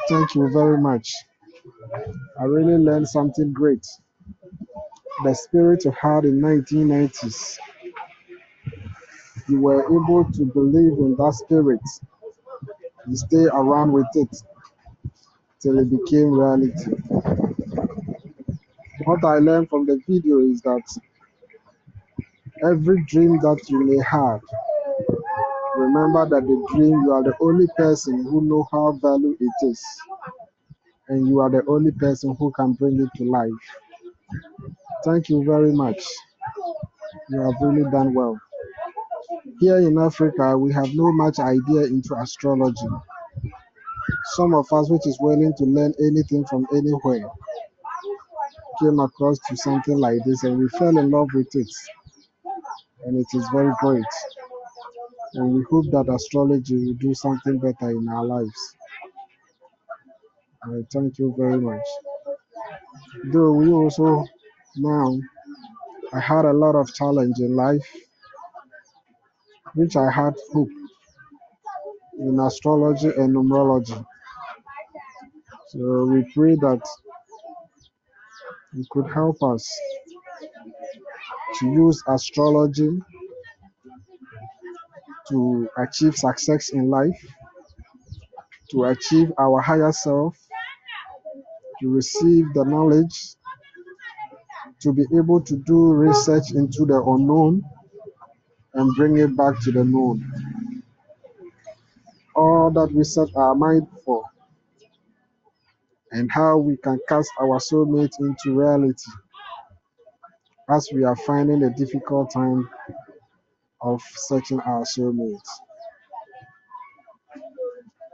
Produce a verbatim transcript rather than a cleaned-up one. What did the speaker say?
Thank you very much. I really learned something great. The spirit you had in nineteen nineties, you were able to believe in that spirit. You stay around with it till it became reality. What I learned from the video is that every dream that you may have, remember that the dream, you are the only person who know how value it is, and you are the only person who can bring it to life. Thank you very much. You have really done well. Here in Africa, we have no much idea into astrology. Some of us, which is willing to learn anything from anywhere, came across to something like this and we fell in love with it. And it is very great. And we hope that astrology will do something better in our lives. I thank you very much. Though we also now, I had a lot of challenge in life, which I had hope in astrology and numerology. So we pray that it could help us to use astrology to achieve success in life, to achieve our higher self, to receive the knowledge, to be able to do research into the unknown and bring it back to the known. All that we set our mind for, and how we can cast our soulmate into reality as we are finding a difficult time of searching our soulmates.